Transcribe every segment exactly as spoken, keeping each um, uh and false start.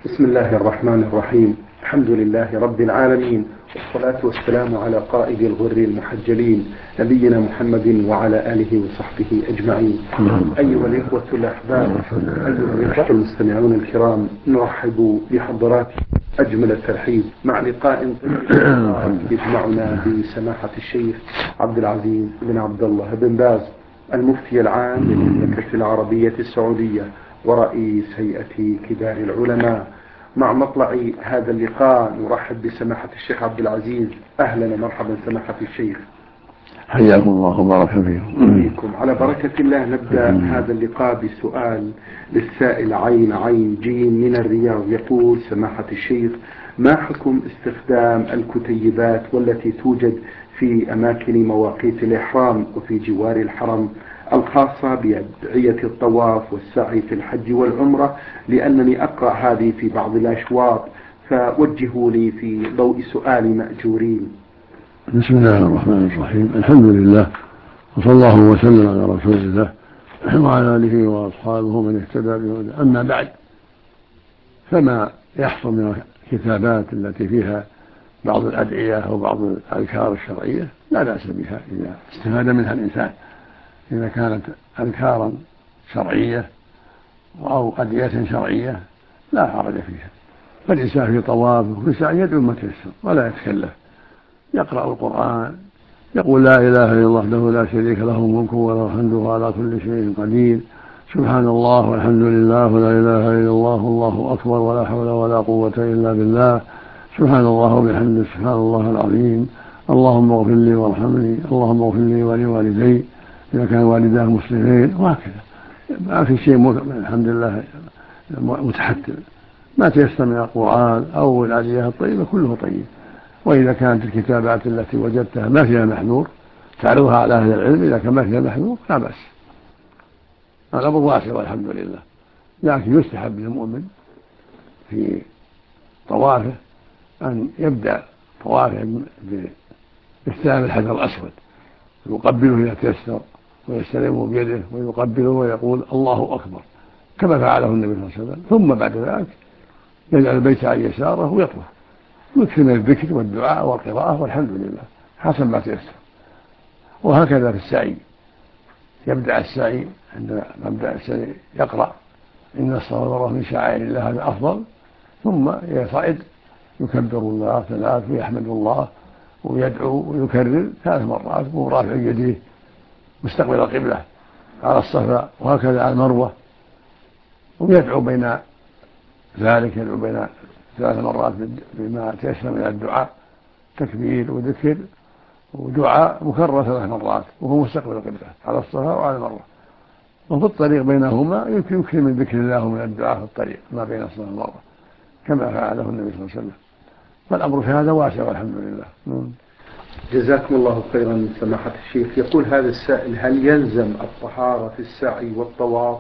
بسم الله الرحمن الرحيم. الحمد لله رب العالمين، والصلاة والسلام على قائد الغر المحجلين نبينا محمد وعلى آله وصحبه أجمعين. أيها الإخوة الأحباب، أيها الإخوة المستمعون الكرام، نرحب بحضراتكم أجمل الترحيب مع لقاء يجمعنا بسماحة الشيخ عبد العزيز بن عبد الله بن باز، المفتي العام للمملكة العربية السعودية ورئيس هيئة كبار العلماء. مع مطلع هذا اللقاء نرحب بسماحة الشيخ عبد العزيز. أهلا ومرحبا سماحة الشيخ، حياكم الله وبارك فيكم. على بركة الله. نبدأ هذا اللقاء بسؤال للسائل عين عين جيم من الرياض. يقول سماحة الشيخ: ما حكم استخدام الكتيبات والتي توجد في أماكن مواقيت الإحرام وفي جوار الحرم الخاصة بأدعية الطواف والسعي في الحج والعمرة، لأنني أقرأ هذه في بعض الأشواط، فوجهوا لي في ضوء سؤال مأجورين. بسم الله الرحمن الرحيم. الحمد لله، وصلى الله وسلم على رسول الله وعلى آله وأصحابه من اهتدى بهداه. أما بعد، فما يحصل من الكتابات التي فيها بعض الأدعية أو بعض الأذكار الشرعية لا بأس بها إذا استفاد منها الإنسان، إذا كانت أذكارا شرعية أو أدعية شرعية لا حرج فيها. فالإنسان في طوافه وفي سعيه يدعو ما تيسر ولا يتكلف، يقرأ القرآن، يقول لا إله إلا الله وحده لا شريك له الملك وله الحمد وهو على كل شيء قدير، سبحان الله والحمد لله ولا إله إلا الله والله أكبر ولا حول ولا قوة إلا بالله، سبحان الله وبحمده سبحان الله العظيم، اللهم اغفر لي وارحمني، اللهم اغفر لي ولوالدي إذا كان والداه مسلمين، وهكذا. ما في شيء الحمد لله متحتم، ما تيسر من القرآن أو الأدعية الطيبة كله طيب. وإذا كانت الكتابات التي وجدتها ما فيها محذور تعرضها على أهل العلم، إذا كان ما فيها محذور لا بأس، الأمر واسع والحمد لله. لكن يستحب للمؤمن في طوافه أن يبدأ طوافه باستلام الحجر الأسود، يقبله إذا تيسر ويستلمه بيده ويقبله ويقول الله أكبر كما فعله النبي صلى الله عليه وسلم، ثم بعد ذلك يجعل البيت عن يساره ويطوف، يكثر من الذكر والدعاء والقراءة والحمد لله حسب ما تيسر. وهكذا في السعي، يبدأ السعي عند مبدأ السعي يقرأ إن الصفا والمروة من شعائر الله، هذا أفضل، ثم يصعد يكبر الله ثلاث ويحمد الله ويدعو ويكرر ثلاث مرات وهو رافع يديه مستقبل القبلة على الصفا، وهكذا على المروة، ويدعو بين ذلك، يدعو بين ثلاث مرات بما تيسر من الدعاء، تكبير وذكر ودعاء مكرر ثلاث مرات وهو مستقبل القبلة على الصفا وعلى المروة. وفي الطريق بينهما يمكن يكثر من ذكر الله ومن الدعاء في الطريق ما بين الصفا والمروة كما فعله النبي صلى الله عليه وسلم. فالأمر في هذا واسع والحمد لله. جزاكم الله خيرا سماحة الشيخ. يقول هذا السائل: هل يلزم الطهارة في السعي والطواف؟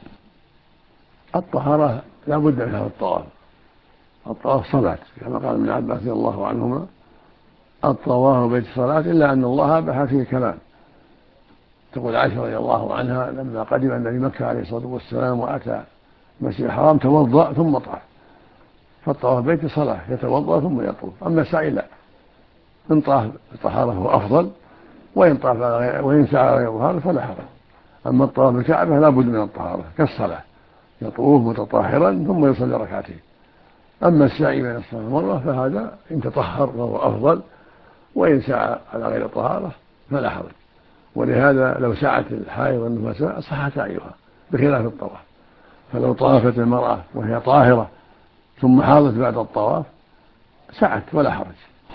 الطهارة لا بد منها في الطواف، الطواف صلاة كما قال ابن عباس رضي الله عنهما: الطواف بيت الصلاة إلا أن الله أباح فيه كلام. تقول عائشة رضي الله عنها: لما قدم النبي مكة عليه الصلاة والسلام وأتى المسجد الحرام توضأ ثم طاف، فالطواف بيت صلاة يتوضأ ثم يطوف. أما السعي لا، إن طاف الطهارة هو أفضل، وإن طاف وإن سعى غير طهارة فلا حرج. أما الطواف بالكعبة لا بد من الطهارة كالصلاة، يطوف متطهرا ثم يصلي ركعتين. أما السعي بين الصفا والمروة فهذا إن تطهر فهو أفضل، وإن سعى على غير طهارة فلا حرج. ولهذا لو سعت الحائض والنفساء صح سعيها بخلاف الطواف، فلو طافت المرأة وهي طاهرة ثم حاضت بعد الطواف سعت ولا حرج.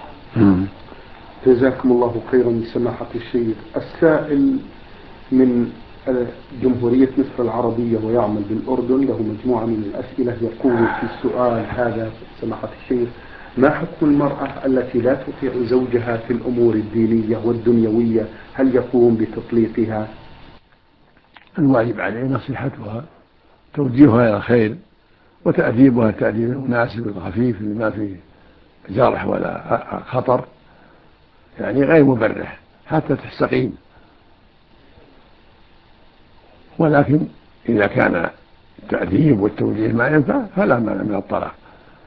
جزاكم الله خيرا سماحة الشيخ. السائل من جمهورية مصر العربية ويعمل بالأردن، له مجموعة من الأسئلة. يقول في السؤال هذا سماحة الشيخ: ما حكم المرأة التي لا تطيع زوجها في الأمور الدينية والدنيوية؟ هل يقوم بتطليقها؟ الواجب عليه نصيحتها، توجيهها إلى الخير، وتأديبها التأديب المناسب الخفيف اللي ما فيه جرح ولا خطر، يعني غير مبرح حتى تستقيم. ولكن إذا كان التأديب والتوجيه ما ينفع فلا مانع من الطلاق،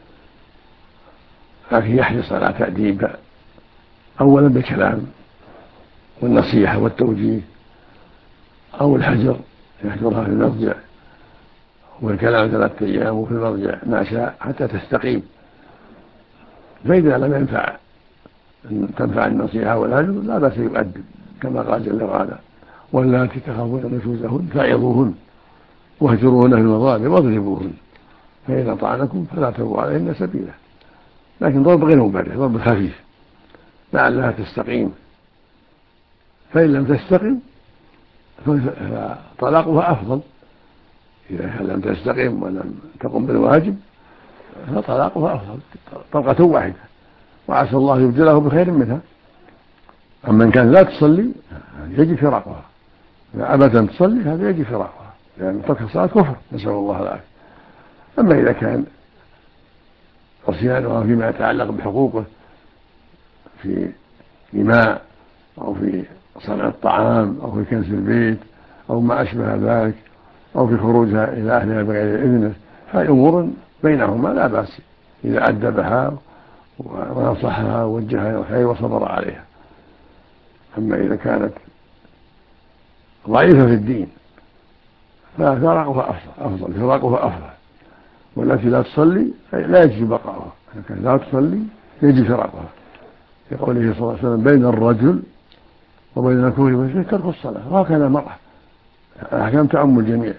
لكن يحرص على تأديب أولا بالكلام والنصيحة والتوجيه، أو الحجر يحجرها في المضجع، والكلام ثلاثة أيام وفي المضجع ما شاء حتى تستقيم. فإذا لم ينفع أن تنفع النصيحة والهجر لا بأس يؤدب، كما قال جل وعلا: واللاتي تخافون نشوزهن فعظوهن واهجروهن في المضاجع واضربوهن فإن أطعنكم فلا تبغوا عليهن سبيلا. لكن ضرب غير مبرح، ضرب خفيف لعلها تستقيم، فإن لم تستقم فطلاقها أفضل. إذا لم تستقم ولم تقم بالواجب فطلاقها أفضل، طلقة واحدة وعسى الله يبدله بخير منها. أما إن كان لا تصلي يجب فراقها، إذا أبدا تصلي هذا يجب فراقها، لأن ترك الصلاة كفر، نسأل الله العافية. أما إذا كان عصيانها فيما يتعلق بحقوقه في إيماء أو في صنع الطعام أو في كنس البيت أو ما أشبه ذلك أو في خروجها إلى أهلها بغير إذنه، هذه أمور بينهما لا بأس إذا أدبها ونصحها ووجهها إلى الخير وصبر عليها. أما إذا كانت ضعيفة في الدين ففراقها أفضل، فراقها أفضل. والتي لا تصلي لا يجب بقاؤها، إذا كانت لا تصلي يجب فراقها، في قوله صلى الله عليه وسلم: بين الرجل وبين الكفر والشرك ترك الصلاة. وهكذا المرأة، الأحكام تعم الجميع.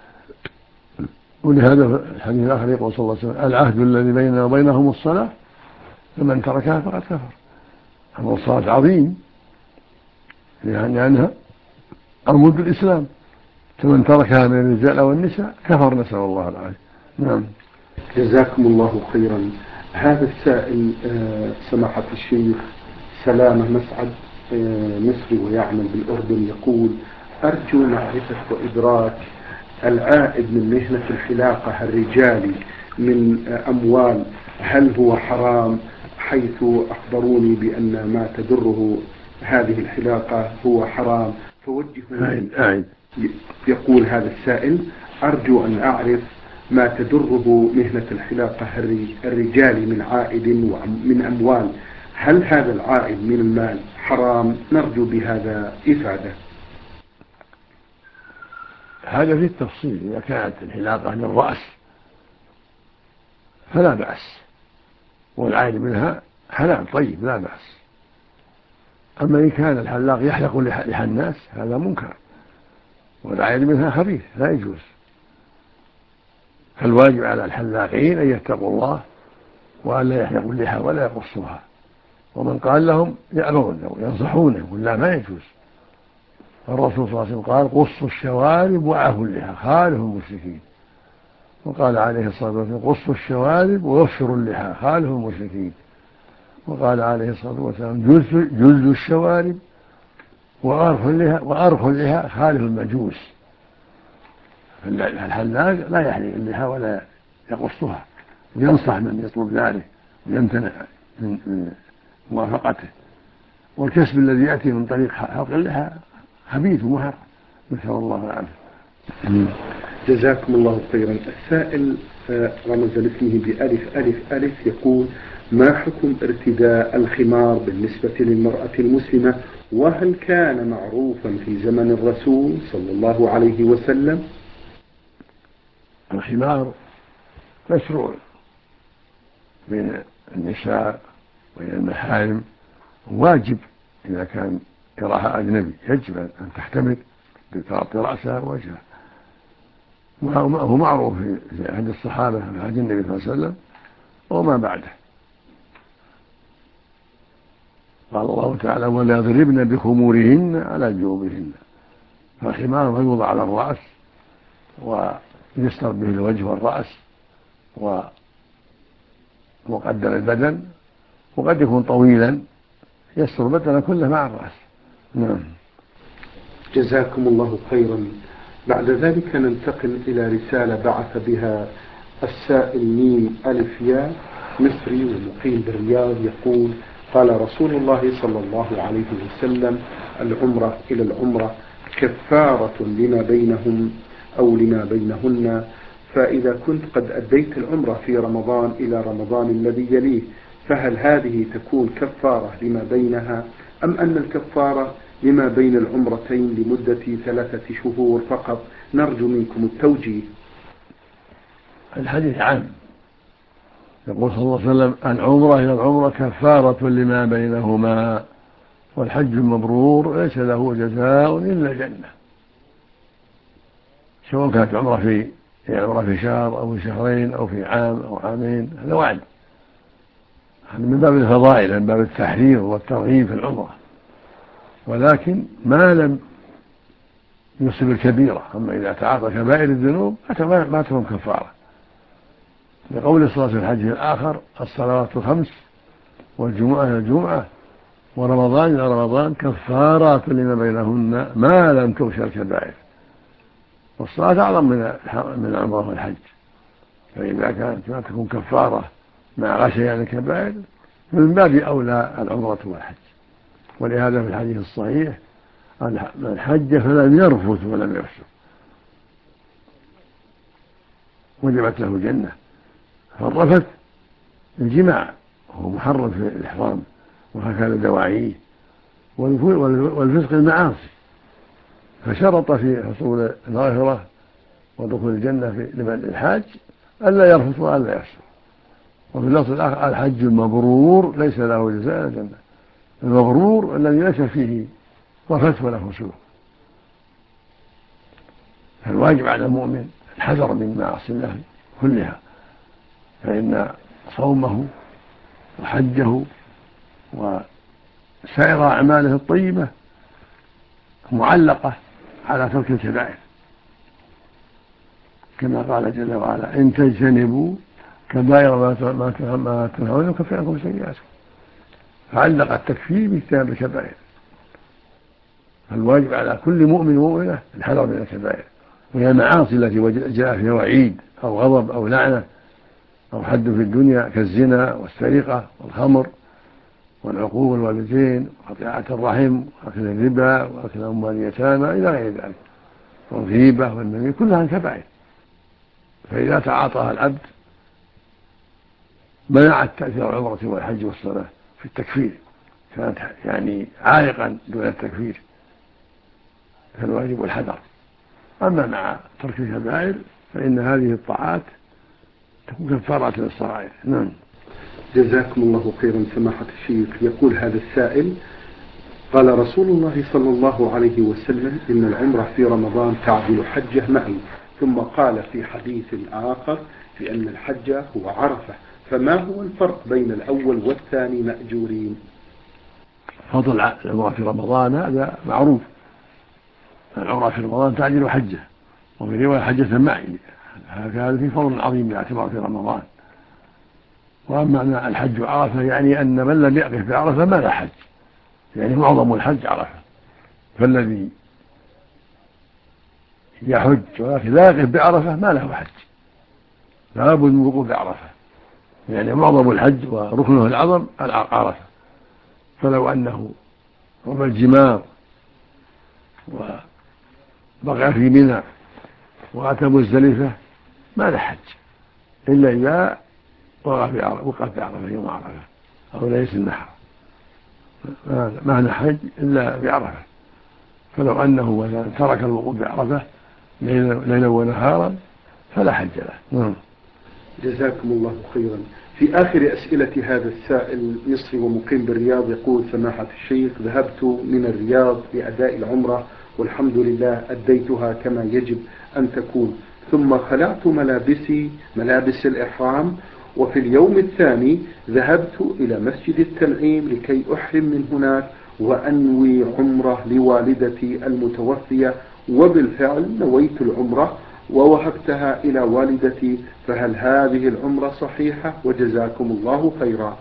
ولهذا الحديث الآخر يقول صلى الله عليه وسلم: العهد الذي بيننا وبينهم الصلاة فمن تركها فقد كفر. أمر الصلاة عظيم لأنها عمود الإسلام، فمن تركها من الرجال والنساء كفر، نسأل الله العافية. نعم. جزاكم الله خيرا. هذا السائل سماحة الشيخ سلامة مسعد مصري ويعمل بالأردن يقول: أرجو معرفة وإدراك العائد من مهنة الحلاقة الرجالي من أموال، هل هو حرام؟ حيث أخبروني بأن ما تدره هذه الحلاقة هو حرام، فوجهوا. يقول هذا السائل: أرجو أن أعرف ما تدره مهنة الحلاقة الرجالي من عائد ومن أموال، هل هذا العائد من المال حرام؟ نرجو بهذا إفادة. هذا في التفصيل. إذا كانت الحلاقة للرأس فلا بأس، والعائد منها حلال طيب لا بأس. أما إن كان الحلاق يحلق لحى الناس هذا منكر، والعائد منها خبيث لا يجوز. فالواجب على الحلاقين أن يتقوا الله وأن لا يحلقوا اللحى ولا يقصوها، ومن قال لهم يأمرون وينصحونه ولا ما يجوز. الرسول صلى الله عليه وسلم قال: قصوا الشوارب وعفوا اللحى خالفوا المشركين. وقال عليه الصلاة والسلام: قصوا الشوارب ووفروا اللحى خالفوا المشركين. وقال عليه الصلاة والسلام: جزوا الشوارب وأرخوا اللحى وأرخوا اللحى خالفوا المجوس. الحلاق لا يحلق اللحى ولا يقصها، ينصح من يطلب ذلك ويمتنع من موافقته. والكسب الذي يأتي من طريق حلق اللحى خبيث ومحرم، نسأل الله العافية. جزاكم الله خيرا. السائل رمز لاسمه بألف ألف ألف يقول: ما حكم ارتداء الخمار بالنسبة للمرأة المسلمة، وهل كان معروفا في زمن الرسول صلى الله عليه وسلم؟ الخمار مشروع بين النساء وبين المحارم، واجب إذا كان يراها أجنبي يجب أن تحتمل بتغطي رأسها ووجهها. وهو معروف في عهد الصحابة في عهد النبي صلى الله عليه وسلم وما بعده. قال الله تعالى: ولا يضربن بخمورهن على جيوبهن. فالخمار ما يوضع على الرأس ويستر به الوجه والرأس ومقدم البدن، وقد يكون طويلا يستر البدن كله مع الرأس. نعم. جزاكم الله خيرا. بعد ذلك ننتقل إلى رسالة بعث بها السائل ميم ألف يا مصري ومقيم بالرياض يقول: قال رسول الله صلى الله عليه وسلم: العمرة إلى العمرة كفارة لما بينهم أو لما بينهن، فإذا كنت قد أديت العمرة في رمضان إلى رمضان الذي يليه، فهل هذه تكون كفارة لما بينها، أم أن الكفارة لما بين العمرتين لمدة ثلاثة شهور فقط؟ نرجو منكم التوجيه. الحديث عام، يقول صلى الله عليه وسلم: العمرة إلى العمرة كفارة لما بينهما، والحج المبرور ليس له جزاء إلا الجنة. سواء كانت عمرة في عمرة في شهر أو في شهرين أو في عام أو عامين، هذا وعد، هذا من باب الفضائل، من باب التحرير والترغيب في العمرة، ولكن ما لم يصب الكبيرة. أما إذا تعاطى كبائر الذنوب ما تكون كفارة، لقول الصلاة في الحج الآخر: الصلوات الخمس والجمعة إلى الجمعة ورمضان إلى رمضان كفارات لما بينهن ما لم تغش الكبائر. والصلاة أعظم من العمرة والحج، فإذا كانت ما تكون كفارة مع غشيان الكبائر من باب أولى العمرة والحج. ولهذا في الحديث الصحيح: من حج فلم يرفث ولم يفسق وجبت له الجنة. فالرفث الجماع وهو محرم في الإحرام وهكذا دواعيه، والفسق المعاصي، فشرط في حصول المغفرة ودخول الجنة في لمن الحاج ألا يرفث وألا يفسق. وفي اللفظ الآخر: الحج المبرور ليس له جزاء إلا الجنة. المبرور الذي ليس فيه رفث ولا فسوق. فالواجب على المؤمن الحذر من معاصي الله كلها، فإن صومه وحجه وسائر أعماله الطيبة معلقة على ترك الكبائر، كما قال جل وعلا: إن تجتنبوا كبائر ما تنهون نكفر عنكم سيئاتكم. فعلق التكفير باجتناب الكبائر. فالواجب على كل مؤمن ومؤمنة الحذر من الكبائر، وهي المعاصي التي جاء فيها وعيد أو غضب أو لعنة أو حد في الدنيا، كالزنا والسرقة والخمر والعقوق الوالدين وقطيعة الرحم وأكل الربا وأكل أموال اليتامى إلى غير ذلك، والغيبة والنميمة، كلها كبائر. فإذا تعاطاها العبد منعت تأثير العمرة والحج والصلاة في التكفير، كانت يعني عائقا دون التكفير، فالواجب الحذر. أما مع ترك الكبائر فإن هذه الطاعات تكون كفارات للصغائر. نعم. جزاكم الله خيرا سماحة الشيخ. يقول هذا السائل: قال رسول الله صلى الله عليه وسلم: إن العمرة في رمضان تعدل حجة معي، ثم قال في حديث آخر بأن الحج هو عرفة، فما هو الفرق بين الأول والثاني مأجورين؟ فضل العمرة في رمضان هذا معروف، العمرة في رمضان تعدل حجة، وفي رواية حجة معي، هذا في فضل عظيم باعتبار في رمضان. وأما الحج عرفة يعني أن من لم يقف بعرفة ما لا حج، يعني معظم الحج عرفة، فالذي يحج ولكن لا يقف بعرفة ما له حج، لا بد من وقوف بعرفة، يعني معظم الحج وركنه الأعظم عرفة. فلو أنه رمى الجمار وبقى في منى وأتى مزدلفة ما له حج إلا إذا وقف بعرفة يوم عرفة أو ليلة النحر، ما له حج إلا بعرفة. فلو أنه مثلا ترك الوقوف بعرفة ليلا ونهارا فلا حج له. جزاكم الله خيرا. في آخر أسئلة هذا السائل مصري ومقيم بالرياض، يقول: سماحة الشيخ، ذهبت من الرياض لأداء العمرة والحمد لله أديتها كما يجب أن تكون، ثم خلعت ملابسي ملابس الإحرام، وفي اليوم الثاني ذهبت إلى مسجد التنعيم لكي أحرم من هناك وأنوي عمرة لوالدتي المتوفية، وبالفعل نويت العمرة ووهبتها إلى والدتي، فهل هذه العمرة صحيحة؟ وجزاكم الله خيرا.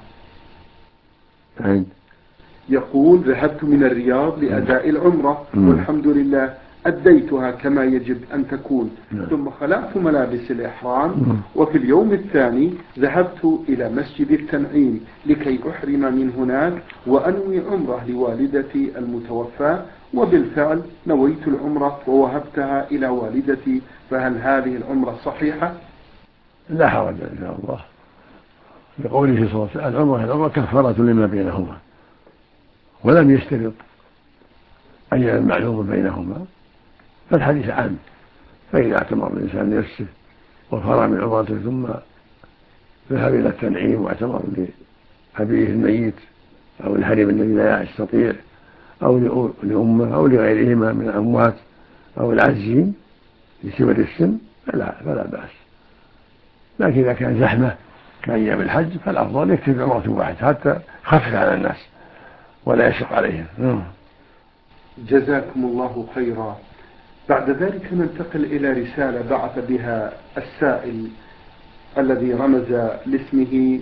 يقول: ذهبت من الرياض لأداء العمرة والحمد لله أديتها كما يجب أن تكون، ثم خلعت ملابس الإحرام، وفي اليوم الثاني ذهبت إلى مسجد التنعيم لكي أحرم من هناك وأنوي عمرة لوالدتي المتوفاة، وبالفعل نويت العمرة ووهبتها إلى والدتي، فهل هذه العمرة صحيحة؟ لا حرج إن شاء الله، لقوله صلى الله عليه وسلم العمرة العمرة كفارة لما بينهما، ولم يشترط أي المعلوم بينهما، فالحديث عام. فإذا اعتمر الإنسان نفسه وفرغ من عمرته ثم ذهب إلى التنعيم واعتمر لأبيه الميت أو الحريم الذي لا يستطيع أو لأمه أو لغيرهما من الأموات أو العاجزين لكبر السن فلا, فلا بأس. لكن إذا كان زحمة كأيام الحج فالأفضل يكتب عمرة واحدة حتى خفف على الناس ولا يشق عليهم. جزاكم الله خيرا. بعد ذلك ننتقل إلى رسالة بعث بها السائل الذي رمز لاسمه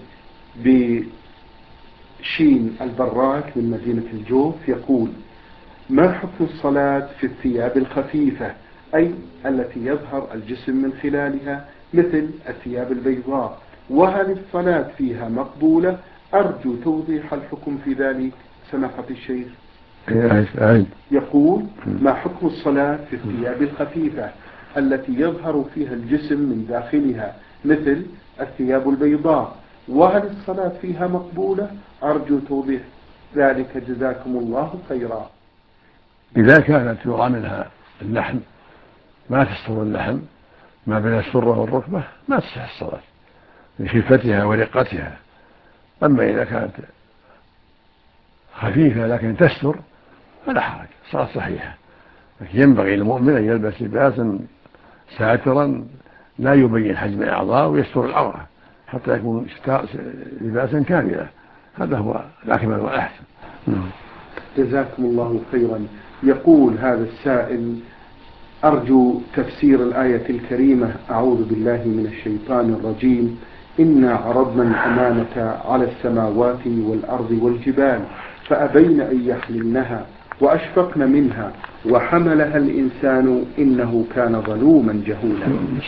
بشين البراك من مدينة الجوف، يقول: ما حكم الصلاة في الثياب الخفيفة، أي التي يظهر الجسم من خلالها مثل الثياب البيضاء، وهل الصلاة فيها مقبولة؟ أرجو توضيح الحكم في ذلك سماحة الشيخ. يقول: ما حكم الصلاة في الثياب الخفيفة التي يظهر فيها الجسم من داخلها مثل الثياب البيضاء، وهل الصلاة فيها مقبولة؟ أرجو توضيح ذلك جزاكم الله خيرا. إذا كانت يرى منها اللحم ما تستر اللحم ما بين السرة والركبة ما تصح الصلاة لخفتها ورقتها. أما إذا كانت خفيفة لكن تستر فلا حرج، صلاة صحيحة. لكن ينبغي للمؤمن أن يلبس لباسا ساترا لا يبين حجم الأعضاء ويستر العورة حتى يكون لباسا كاملا، هذا هو الأكمل والأحسن. جزاكم الله خيرا. يقول هذا السائل: أرجو تفسير الآية الكريمة: أعوذ بالله من الشيطان الرجيم، إنا عرضنا الأمانة على السماوات والأرض والجبال فأبين أن يحملنها وأشفقن منها وحملها الإنسان إنه كان ظلوما جهولا.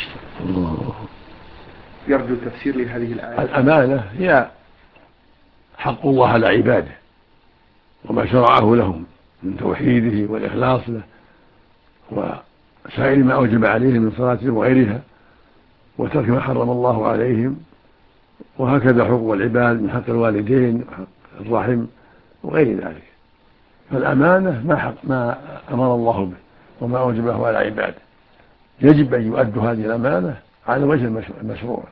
يرجو تفسير لهذه الآية. الأمانة هي حق الله على عباده وما شرعه لهم من توحيده والإخلاص له وسائر ما أوجب عليهم من صلاة وغيرها وترك ما حرم الله عليهم، وهكذا حقوق العباد من حق الوالدين وحق الرحم وغير ذلك. فالأمانة ما, حق ما أمر الله به وما أوجبه على عباده، يجب أن يؤدوا هذه الأمانة على وجه المشروع،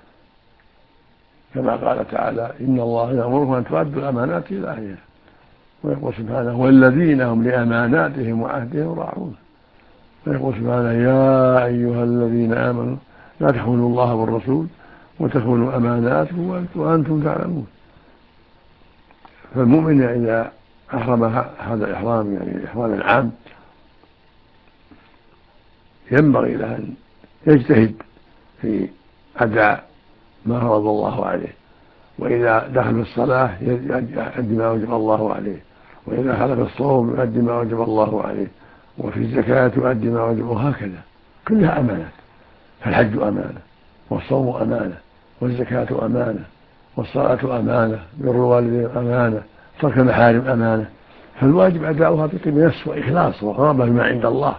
كما قال تعالى: إن الله يأمركم أن تؤدوا الأمانات إلى أهلها. ويقول سبحانه: والذين هم لأماناتهم وعهدهم راعون. ويقول سبحانه: يا أيها الذين آمنوا لا تخونوا الله والرسول وتخونوا أماناتكم وأنتم تعلمون. فالمؤمن إذا أحرم هذا الإحرام يعني الإحرام العام ينبغي له أن يجتهد في أداء ما فرض الله عليه، وإذا دخل في الصلاة يؤدي ما وجب الله عليه، وإذا خلف الصوم يؤدي ما وجب الله عليه، وفي الزكاة يؤدي ما وجب، وهكذا كلها أمانات. فالحج أمانة، والصوم أمانة، والزكاة أمانة، والصلاة أمانة، بر الوالدين أمانة، ترك المحارم أمانة. فالواجب أداؤها بطيب نفس وإخلاص ورغبة بما عند الله.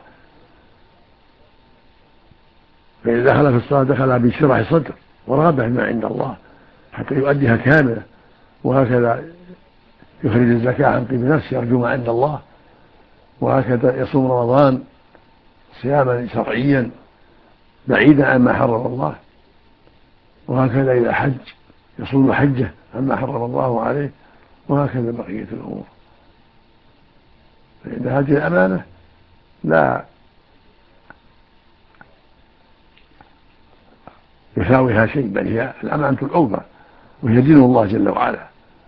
فإذا دخل في الصلاة دخل بشرح صدر ورغبة بما عند الله حتى يؤديها كاملة، وهكذا يخرج الزكاة عن طيب نفس يرجو ما عند الله، وهكذا يصوم رمضان صياما شرعيا بعيدا عما حرم الله، وهكذا إذا حج يصوم حجه عما حرم الله عليه، وهكذا بقية الأمور. فإن هذه الأمانة لا يساويها شيء، بل هي الأمانة العظمى وهي دين الله جل وعلا،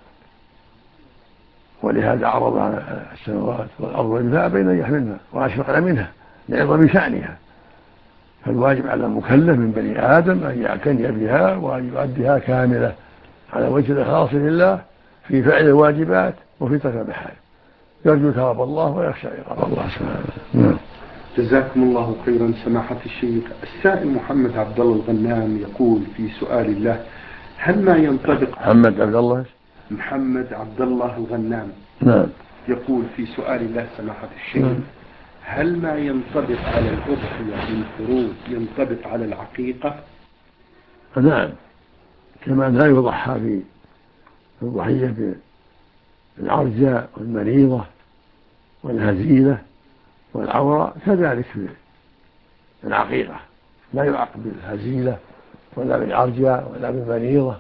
ولهذا عرضها السماوات والأرض والجبال فأبين أن يحملنها وأشفقن منها لعظم شأنها. فالواجب على المكلف من بني آدم أن يعتني بها وأن يؤديها كاملة على وجه الإخلاص لله في فعل الواجبات وفي ترك المحارم، يرجو ثواب الله ويخشى عقاب الله سبحانه. جزاكم الله خيرا سماحة الشيخ. السائل محمد عبد الله الغنام يقول في سؤال الله: هل ما ينطبق محمد عبد الله محمد عبد الله الغنام نعم يقول في سؤال الله سماحة الشيخ: هل ما ينطبق على الأضحية من فروض ينطبق على العقيقة؟ نعم، كما لا يضحى في الضحية بالعرجاء والمريضة والهزيلة والعورة، كذلك في العقيقة لا يعاقب بالهزيلة ولا بالعرجاء ولا بالمريضة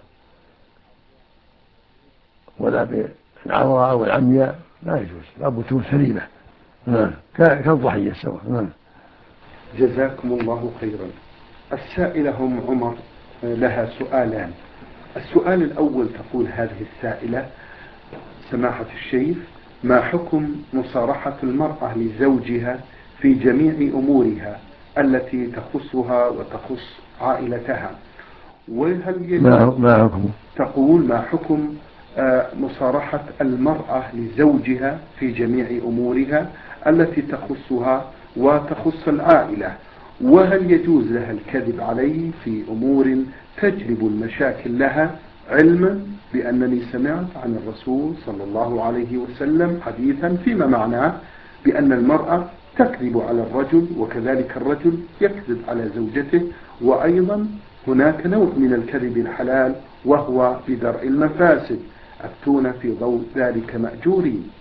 ولا بالعورة والعمياء، لا يجوز، لابد تكون سليمة كالضحية سواء. نعم. جزاكم الله خيرا. السائلة أم عمر لها سؤالان. السؤال الأول تقول هذه السائلة: سماحة الشيخ، ما حكم مصارحة المرأة لزوجها في جميع أمورها التي تخصها وتخص عائلتها؟ وهل ما حكم تقول ما حكم مصارحة المرأة لزوجها في جميع أمورها التي تخصها وتخص العائلة؟ وهل يجوز لها الكذب عليه في أمور تجلب المشاكل لها، علما بأنني سمعت عن الرسول صلى الله عليه وسلم حديثا فيما معناه بأن المرأة تكذب على الرجل وكذلك الرجل يكذب على زوجته، وأيضا هناك نوع من الكذب الحلال وهو بدرء المفاسد، أفتون في ضوء ذلك مأجورين.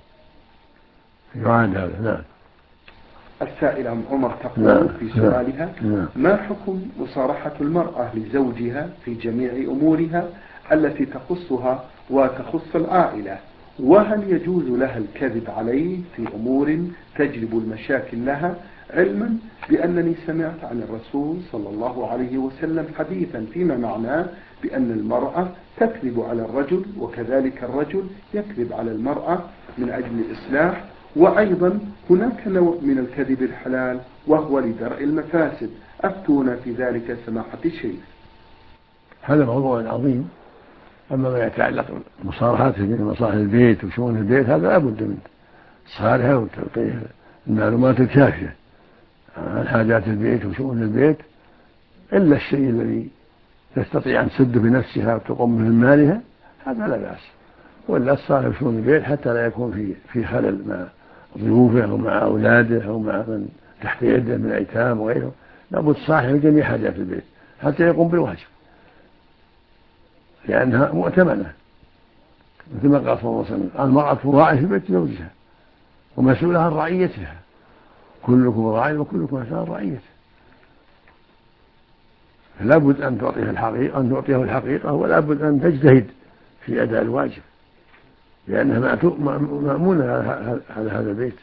يعاد هذا. نعم. السائلة أم عمر تقول في سؤالها: نعم. ما حكم مصارحة المرأة لزوجها في جميع أمورها التي تخصها وتخص العائلة؟ وهل يجوز لها الكذب عليه في أمور تجلب المشاكل لها، علما بأنني سمعت عن الرسول صلى الله عليه وسلم حديثا فيما معناه بأن المرأة تكذب على الرجل وكذلك الرجل يكذب على المرأة من أجل الإصلاح، وأيضا هناك نوع من الكذب الحلال وهو لدرء المفاسد، أفتونا في ذلك سماحة الشيخ. هذا موضوع عظيم. أما ما يتعلق بمصارحته في مصالح البيت وشؤون البيت هذا لا بد من إصهارها وتلقيه المعلومات الكافية عن حاجات البيت وشؤون البيت، إلا الشيء الذي تستطيع أن تسد بنفسها وتقوم به من مالها هذا لا بأس، ولا تصالح بشؤون البيت حتى لا يكون في في خلل مع ضيوفه أو مع أولاده أو مع من تحت يده من أيتام وغيره، لابد تصالح بجميع حاجات البيت حتى يقوم بالواجب، لأنها مؤتمنة مثل ما قال صلى الله عليه وسلم: المرأة راعية في بيت زوجها ومسؤولة عن رعيتها، كلكم راع وكلكم مسؤول عن رعيته. فلا بد أن تعطيه الحقيقة أن تعطيه الحقيقة ولا بد أن تجتهد في أداء الواجب، لأنها مأمونة على هذا البيت،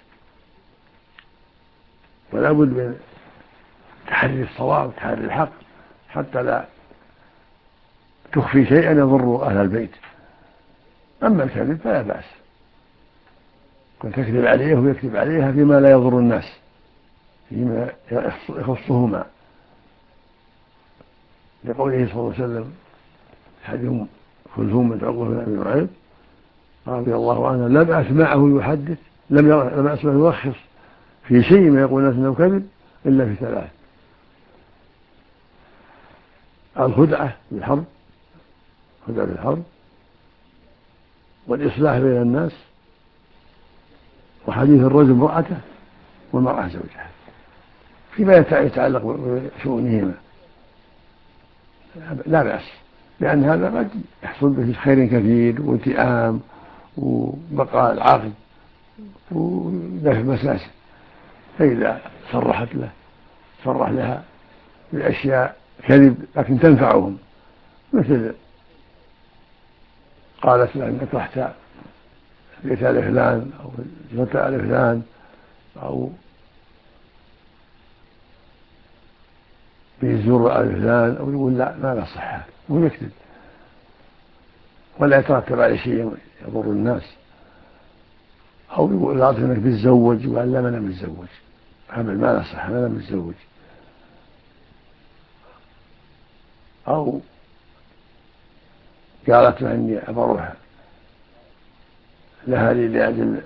ولا بد من تحري الصواب وتحري الحق حتى لا تخفي شيئا يضر أهل البيت. أما الكذب فلا بأس، كنت تكذب عليه ويكذب عليها فيما لا يضر الناس، فيما يخصهما، لقوله صلى الله عليه وسلم حديث كلثوم بنت عقبة بن أبي معيط رضي الله عنه: لم أسمعه يحدث لم لم أسمعه يلخص في شيء ما يقول الناس إنه كذب إلا في ثلاث: الخدعة بالحرب، خدعة بالحرب، والإصلاح بين الناس، وحديث الرجل امرأته والمرأة زوجها، فيما يتعلق بشؤونهما لا بأس، لأن هذا قد يحصل به خير كثير والتئام وبقاء العقد ودفع مساسل. فإذا صرحت له صرح لها بأشياء كذب لكن تنفعهم، مثل قالت له إنك رحت بيت آل فلان أو زرت آل فلان أو بيزور آل فلان، أو يقول لا ما له صحة وهو يكذب ولا يترتب عليه شيء يضر الناس، أو يقول قالت إنك بتزوج وقال لا ما أنا متزوج، هذا ما له صحة ما أنا متزوج، أو قالت له إني أبى أروح لها لي لأجل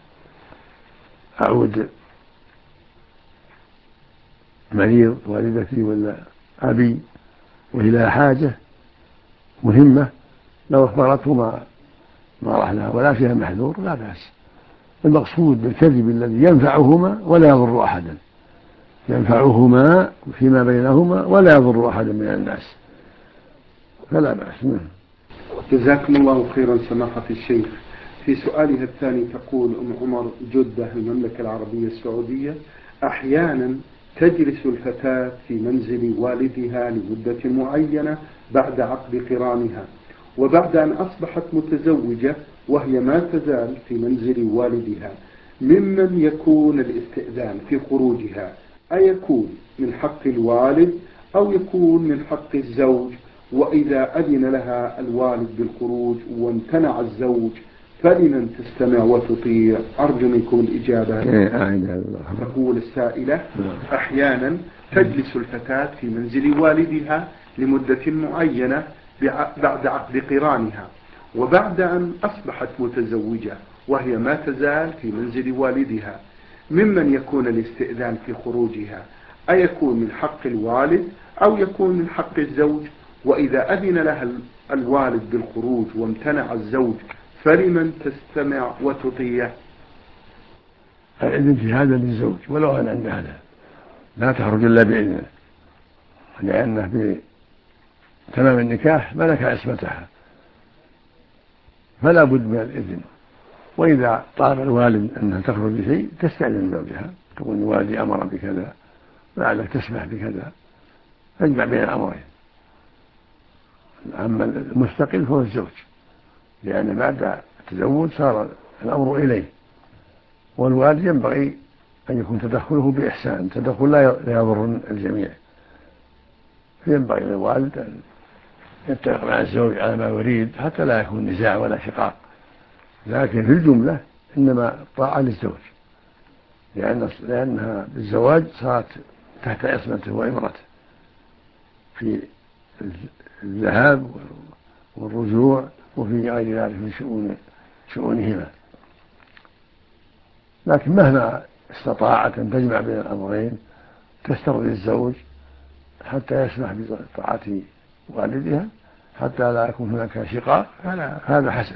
أعود مريض والدتي ولا أبي وهي لها حاجة مهمة، لو أخبرته ما ما راح لها ولا فيها محذور لا بأس، المقصود بالكذب الذي ينفعهما ولا يضر أحدا، ينفعهما فيما بينهما ولا يضر أحدا من الناس، فلا بأس منه. جزاكم الله خيرا سماحة الشيخ. في سؤالها الثاني تقول أم عمر جدة المملكة العربية السعودية: أحيانا تجلس الفتاة في منزل والدها لمدة معينة بعد عقد قرانها، وبعد أن أصبحت متزوجة وهي ما تزال في منزل والدها، ممن يكون الاستئذان في خروجها أيكون من حق الوالد أو يكون من حق الزوج؟ وإذا أذن لها الوالد بالخروج وامتنع الزوج فلمن تستمع وتطيع؟ أرجو منكم الإجابة. تقول السائلة: أحيانا تجلس الفتاة في منزل والدها لمدة معينة بعد عقد قرانها، وبعد أن أصبحت متزوجة وهي ما تزال في منزل والدها، ممن يكون الاستئذان في خروجها أيكون من حق الوالد أو يكون من حق الزوج؟ وإذا أذن لها الوالد بالخروج وامتنع الزوج فلمن تستمع وتطيع؟ الإذن في هذا للزوج ولو أن عند أهلها، لا تخرج إلا بإذنه، لأنه في تمام النكاح ملك عصمتها، فلا بد من الإذن. وإذا طلب الوالد أنها تخرج بشيء تستأذن زوجها، تقول والدي أمر بكذا لعلك تسمح بكذا، تجمع بين الأمرين. أما المستقل فهو الزوج، لأن بعد التزوج صار الأمر إليه، والوالد ينبغي أن يكون تدخله بإحسان، تدخل لا يضر الجميع، فينبغي للوالد أن يتفق مع الزوج على ما يريد حتى لا يكون نزاع ولا شقاق. لكن في الجملة إنما الطاعة للزوج، لأن لأنها بالزواج صارت تحت عصمته وإمرته في الذهاب والرجوع وفي غير ذلك من شؤون شؤونهما. لكن مهما استطاعت أن تجمع بين الأمرين تسترضي الزوج حتى يسمح بطاعة والدها حتى لا يكون هناك شقاق، هذا حسن.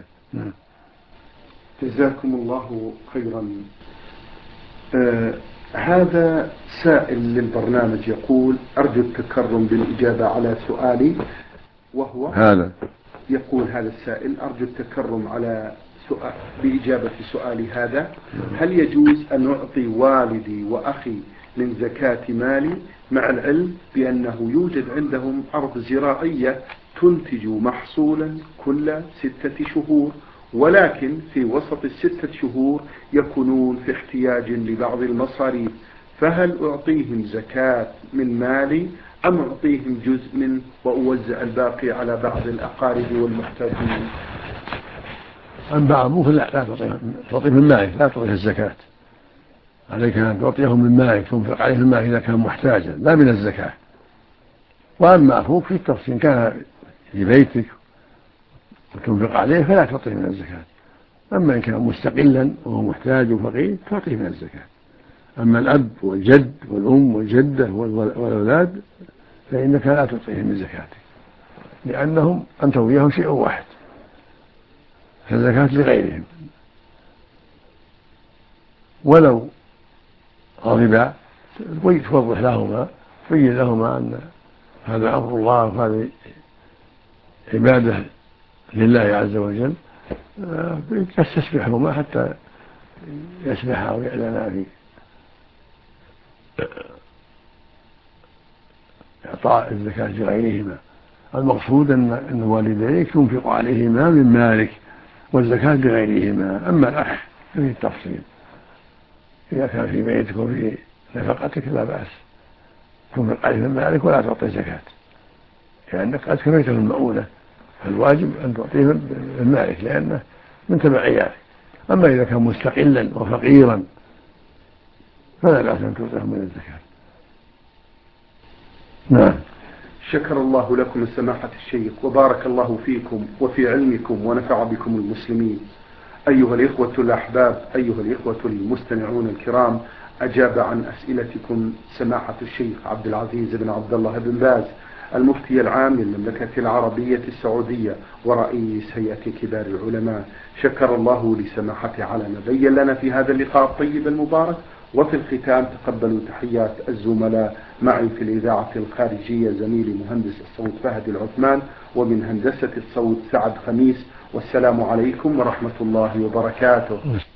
جزاكم الله خيرا. آه هذا سائل للبرنامج يقول: أرجو التكرم بالإجابة على سؤالي، وهو هذا يقول هذا السائل: أرجو التكرم على سؤال بإجابة سؤالي هذا، هل يجوز أن أعطي والدي وأخي من زكاة مالي مع العلم بأنه يوجد عندهم أرض زراعية تنتج محصولا كل ستة شهور، ولكن في وسط الستة شهور يكونون في احتياج لبعض المصاريف، فهل أعطيهم زكاة من مالي أم أعطيهم جزء منه وأوزع الباقي على بعض الأقارب والمحتاجين؟ أم بعض لا لا تعطيهم من مالك، لا تعطيه الزكاة، عليك أن تعطيهم من مالك، تنفق عليهم المال إذا كان محتاجا لا من الزكاة. وأما أخوك في التفصيل كان في بيتك وتنفق عليه فلا تعطيه من الزكاة، أما إن كان مستقلا وهو محتاج وفقير تعطيه من الزكاة. أما الأب والجد والأم والجدة والأولاد فإنك لا تعطيهم من زكاتك، لأنهم أنت وياهم شيء واحد، فالزكاة لغيرهم. ولو غضبا توضح لهما تبين لهما أن هذا أمر الله وهذه عبادة لله عز وجل، تستسمحهما حتى يسمحا ويعلنا في إعطاء الزكاة لغيرهما. المقصود أن والديك ينفق عليهما من مالك والزكاة لغيرهما. أما الأخ فيه التفصيل، إذا كان في بيتك وفي نفقتك لا بأس تنفق عليه من مالك ولا تعطي زكاة، لأنك قد كفيته المؤونة، فالواجب أن تعطيه من مالك لأنه من تبع عيالك. أما إذا كان مستقلا وفقيرا فلا بأس أن تعطيه من الزكاة. نعم. شكر الله لكم سماحة الشيخ وبارك الله فيكم وفي علمكم ونفع بكم المسلمين. أيها الإخوة الأحباب، أيها الإخوة المستمعون الكرام، أجاب عن أسئلتكم سماحة الشيخ عبد العزيز بن عبد الله بن باز المفتي العام للمملكة العربية السعودية ورئيس هيئة كبار العلماء. شكر الله لسماحته على ما بين لنا في هذا اللقاء الطيب المبارك. وفي الختام تقبلوا تحيات الزملاء معي في الإذاعة الخارجية زميلي مهندس الصوت فهد العثمان، ومن هندسة الصوت سعد خميس، والسلام عليكم ورحمة الله وبركاته.